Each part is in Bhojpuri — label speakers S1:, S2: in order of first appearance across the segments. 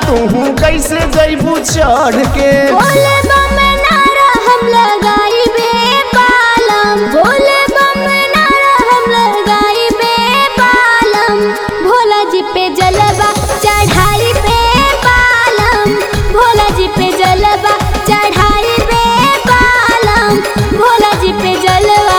S1: तू कैसे जैबू चढ़ के।
S2: बोले बम नारा हम लगाई बे पालम, बोले बम नारा हम लगाई बे पालम, भोला जी पे जलवा चढ़ाई बे पालम, भोला जी पे जलवा चढ़ाई बे पालम, भोला जी पे जलवा।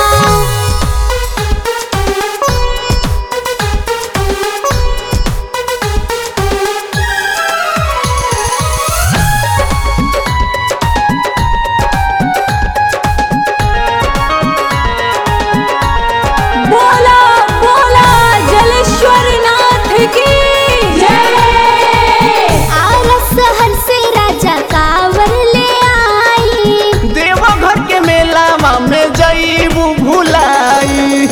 S2: बोला बोला जलेश्वर नाथ की जय। आरस शहर से राजा कांवर ले आई,
S1: देवघर के मेला में जैबू भुलाई।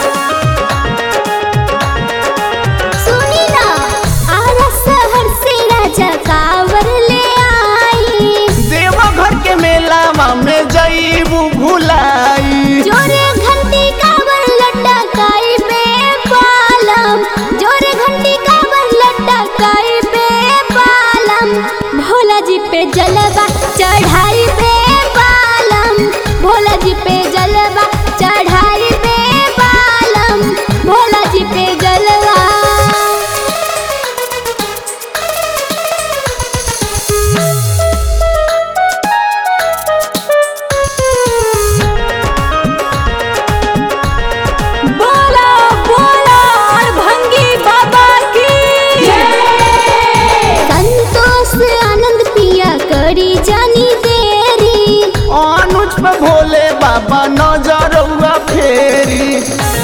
S2: सुनी ना आरस शहर से राजा कांवर ले आई,
S1: देवघर के मेला में जैबू भुलाई।
S2: जोरे घंटी कांवर लटकाई बे पालम, जोरे घंटी कांवर लटकाई बे पालम, भोला जी पे जलवा चढ़ाई बे पालम, भोला जी पे जलवा चढ़ाई बे पालम, भोला जी पे जलवा। बोला बोला भंगी बाबा की जय। संतोष आनंद पिया करी जानी देरी,
S1: अनुज पे भोले बाबा नजरउआ फेरी।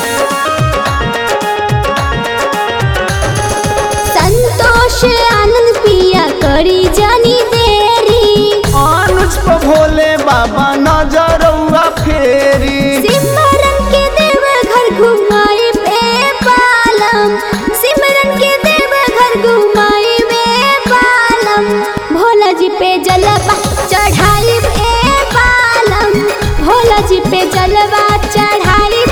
S2: संतोष आनंद पिया करी जानी देरी,
S1: अनुज पे भोले बाबा नजरउआ फेरी।
S2: सिमरन के देव घर घुमाई बे पालम, सिमरन के देव घर घुमाई बे पालम, भोला जी पे जलवा चढ़ाई बे पालम, भोला जी पे जलवा चढ़ाई